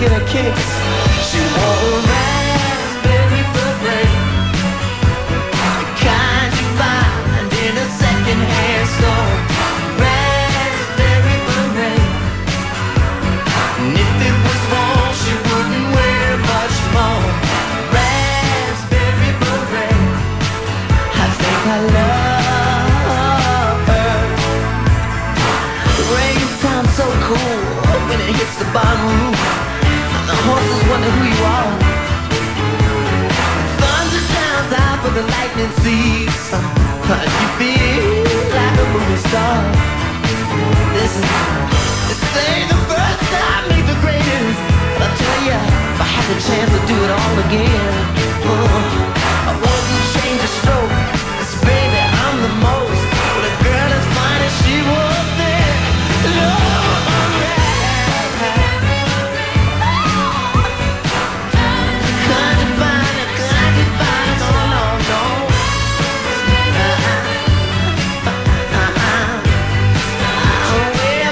in her kicks. She wore a raspberry beret, the kind you find in a second-hand store. Raspberry beret, and if it was worn, she wouldn't wear much more. Raspberry beret, I think I love her. The rain sounds so cool when it hits the bottom roof, and the horses wonder who you are. Thunder drowns out, but the lightning sees. You feel like a movie star. This ain't the first time, ain't the greatest. But I'll tell ya, if I had the chance to do it all again, I wouldn't change a stroke. 'Cause baby, I'm the most. But a girl as fine as she was there, Lord, well,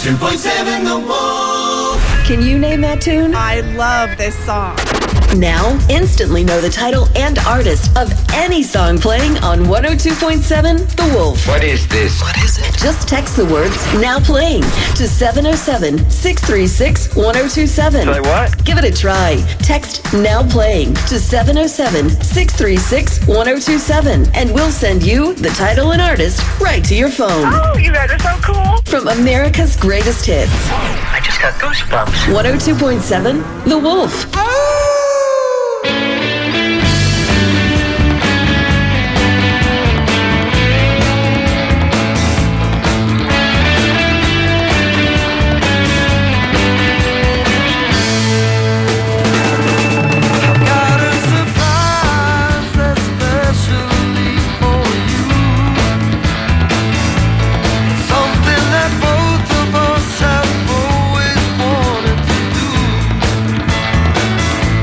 102.7 The Wolf. Can you name that tune? I love this song. Now, instantly know the title and artist of any song playing on 102.7 The Wolf. What is this? What is it? Just text the words "now playing" to 707-636-1027. Say what? Give it a try. Text "now playing" to 707-636-1027, and we'll send you the title and artist right to your phone. Oh, you guys are so cool. From America's greatest hits. I just got goosebumps. 102.7 The Wolf. Something that both of us have always wanted to do.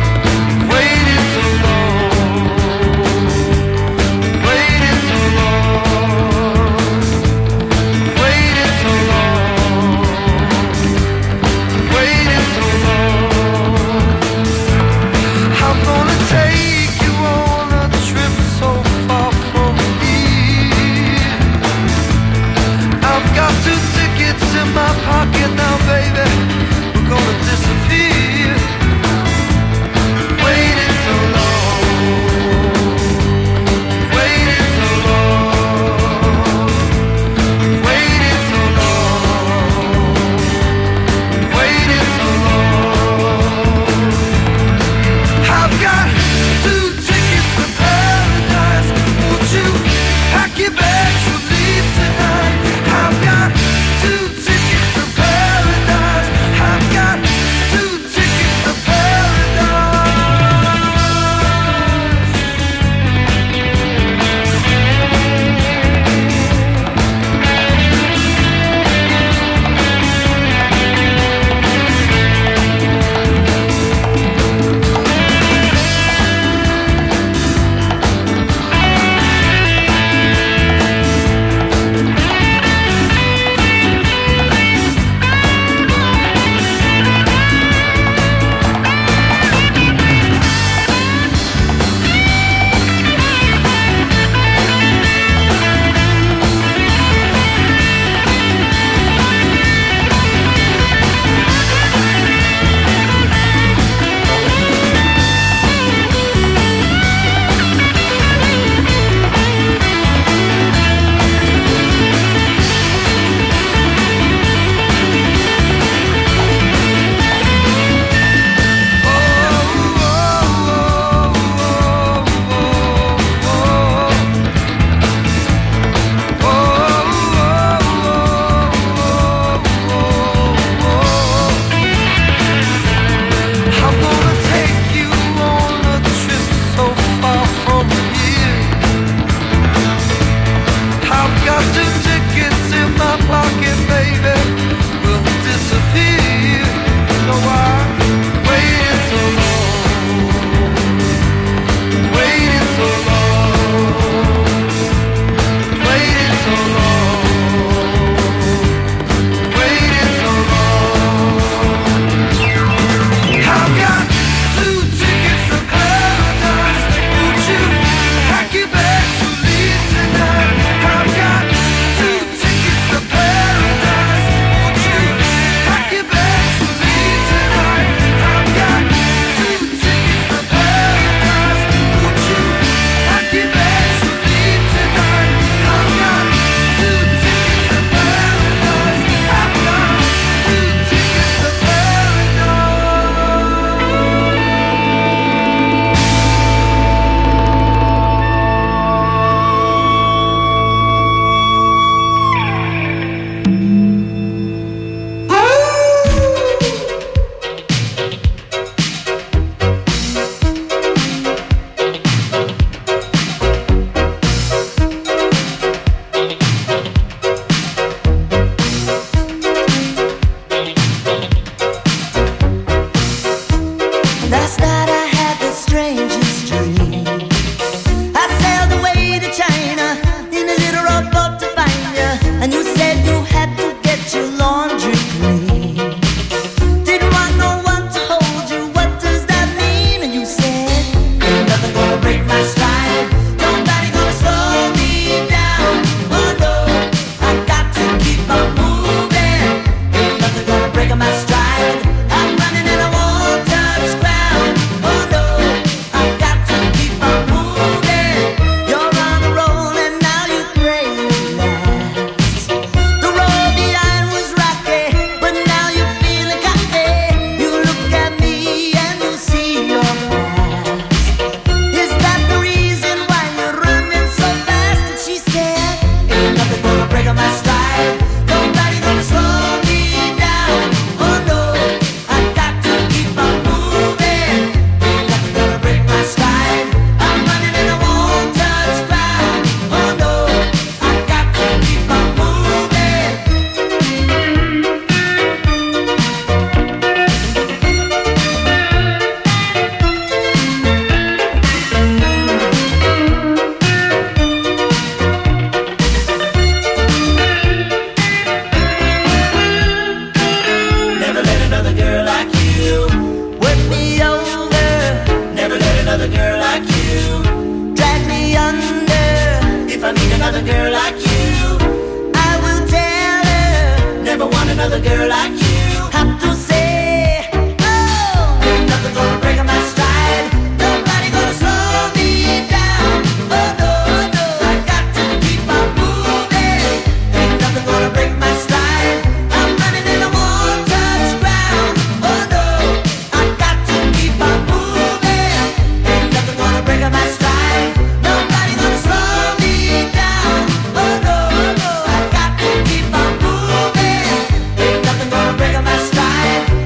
girl like you. Drag me under if I meet another girl like you. I will tell her, never want another girl like you. Have to say, oh, ain't nothing gonna break my stride. Nobody gonna slow me down. Oh no, no, I got to keep on moving. Ain't nothing gonna break my stride. I'm running in a one-touch ground. Oh no, I got to keep on moving. Ain't nothing gonna break my stride. Nobody gonna slow me down. Oh no, no, I got to keep on moving. Ain't nothing gonna break my stride.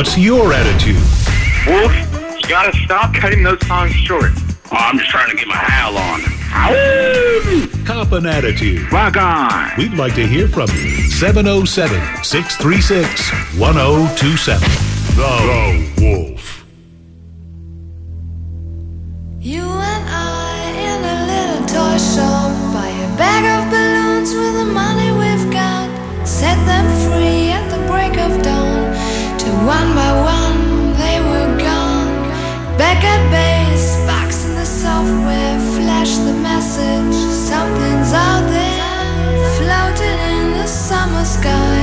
What's your attitude? Wolf, you gotta stop cutting those songs short. Oh, I'm just trying to get my howl on. Cop an attitude. Rock on. We'd like to hear from you. 707-636-1027. The Wolf. You and I in a little toy shop, buy a bag of balloons with the money we've got, set them free at the break of dawn, till one by one they were gone. Back at base, box in the software, flash the message, something's out there, floating in the summer sky.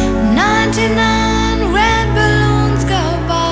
99 red balloons go by.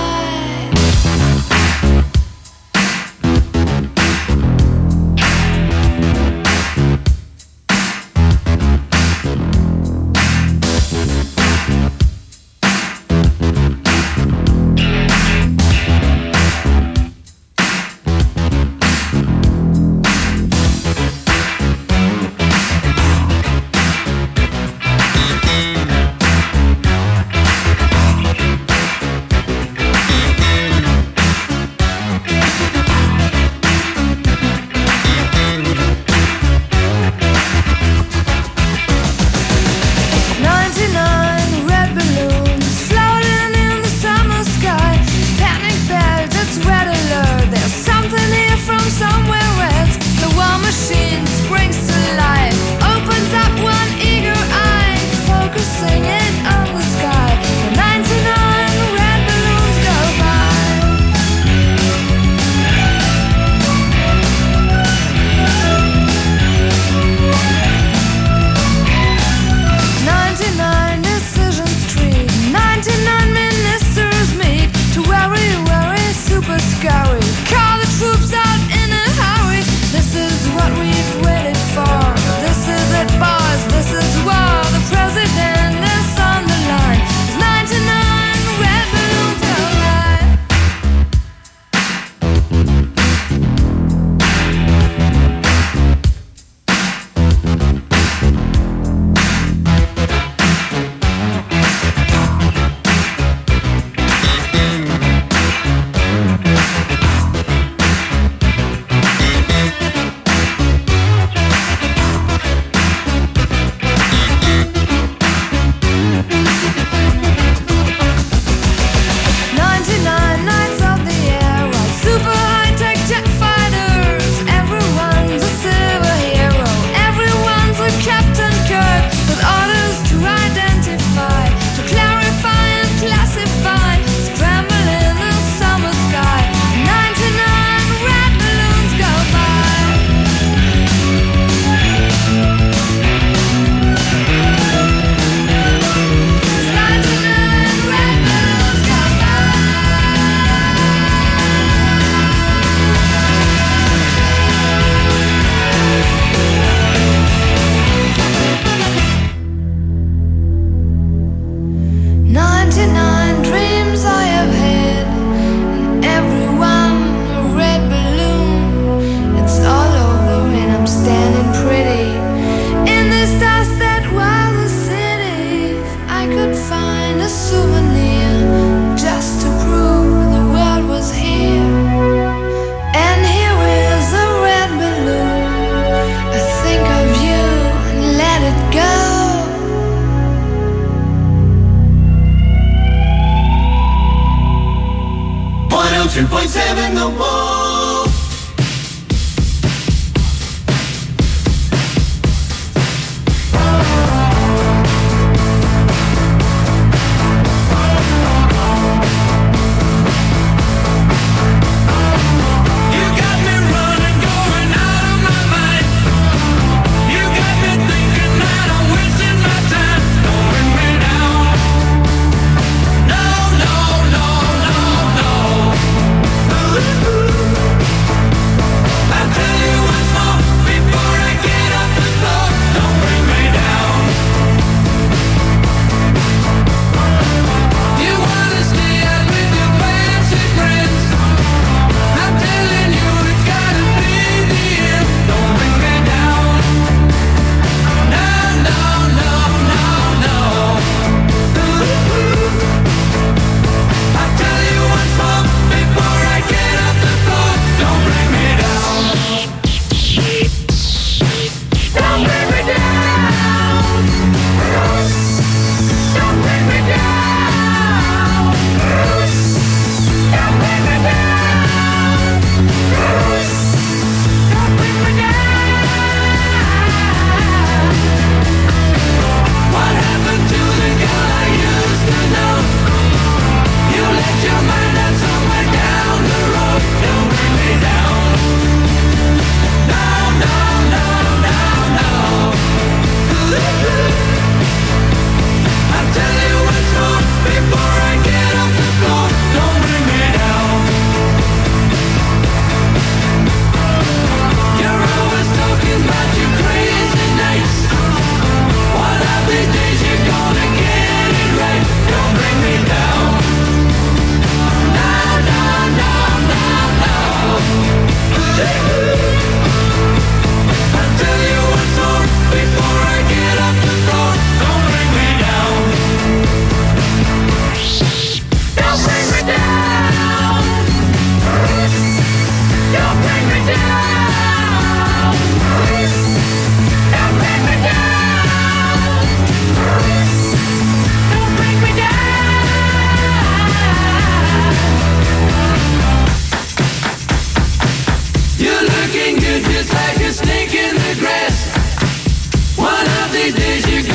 Ooh.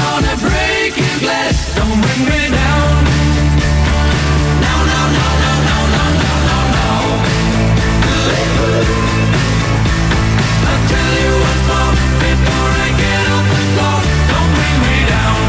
gonna break your glass. Don't bring me down. No, no, no, no, no, no, no, no, no. I'll tell you what's wrong before I get off the floor. Don't bring me down.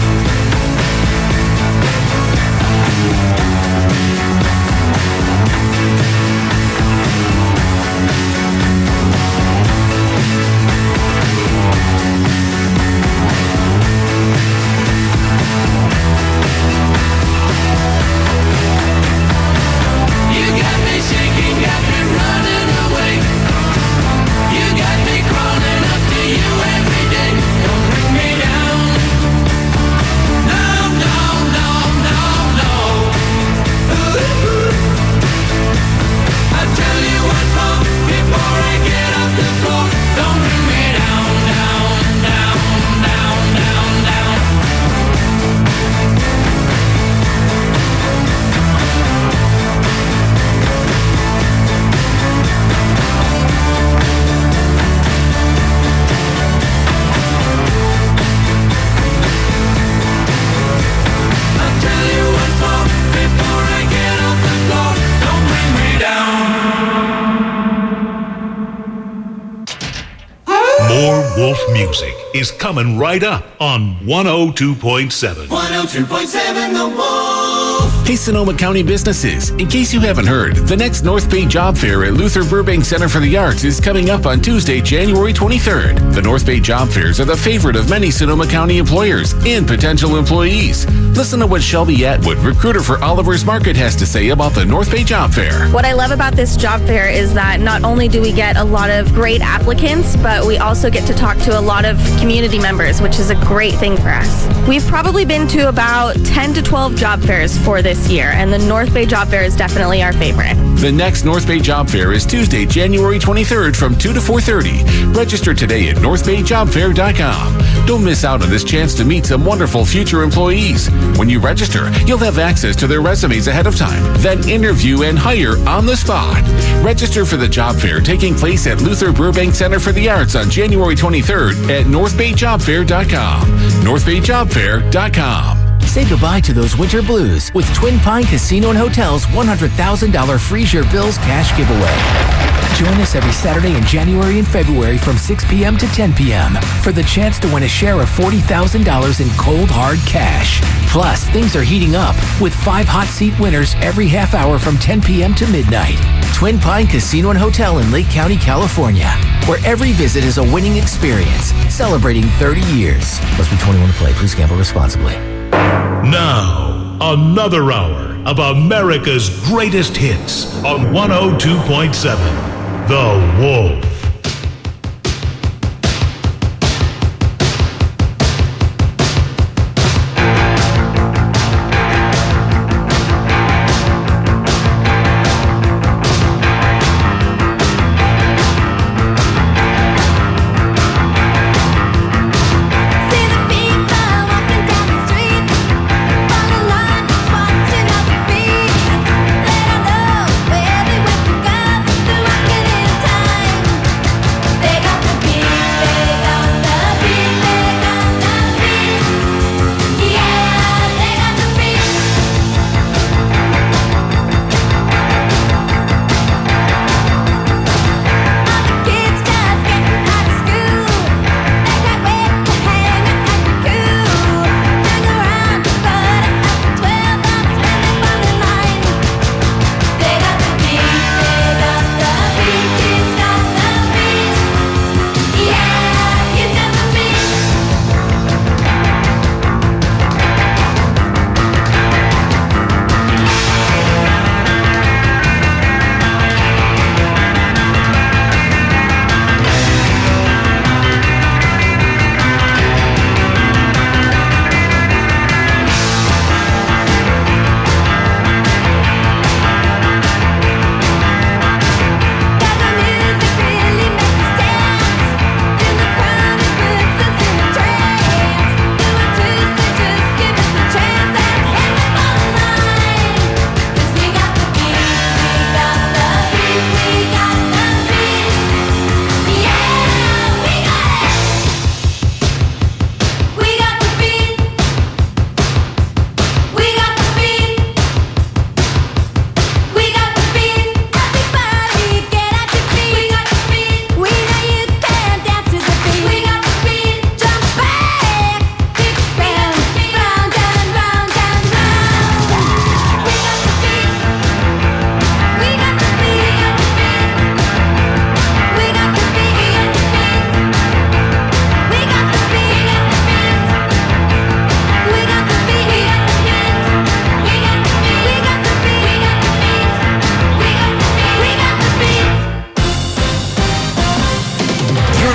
You got me shaking, got me running away. You got me crawling up to you every day. Don't bring me down. No, no, no, no, no. I'll tell you what's wrong before I get off the floor. Don't bring me down, down, down, down, down, down. I'll tell you what's wrong before I get off the floor. Don't bring me down. More Wolf music is coming right up on 102.7. 102.7 The Wolf. Hey, Sonoma County businesses. In case you haven't heard, the next North Bay Job Fair at Luther Burbank Center for the Arts is coming up on Tuesday, January 23rd. The North Bay Job Fairs are the favorite of many Sonoma County employers and potential employees. Listen to what Shelby Atwood, recruiter for Oliver's Market, has to say about the North Bay Job Fair. What I love about this job fair is that not only do we get a lot of great applicants, but we also get to talk to a lot of community members, which is a great thing for us. We've probably been to about 10 to 12 job fairs for this year, and the North Bay Job Fair is definitely our favorite. The next North Bay Job Fair is Tuesday, January 23rd from 2 to 4:30. Register today at northbayjobfair.com. Don't miss out on this chance to meet some wonderful future employees. When you register, you'll have access to their resumes ahead of time, then interview and hire on the spot. Register for the job fair taking place at Luther Burbank Center for the Arts on January 23rd at northbayjobfair.com. northbayjobfair.com. Say goodbye to those winter blues with Twin Pine Casino and Hotel's $100,000 Freeze Your Bills cash giveaway. Join us every Saturday in January and February from 6 p.m. to 10 p.m. for the chance to win a share of $40,000 in cold, hard cash. Plus, things are heating up with 5 hot seat winners every half hour from 10 p.m. to midnight. Twin Pine Casino and Hotel in Lake County, California, where every visit is a winning experience, celebrating 30 years. Must be 21 to play. Please gamble responsibly. Now, another hour of America's greatest hits on 102.7 The Wolf. Let her know where they went to go, the rockin' in time.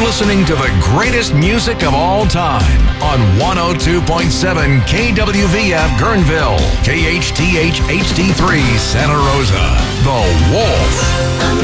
listening to the greatest music of all time on 102.7 KWVF Guerneville, KHTH HD3 Santa Rosa. The Wolf.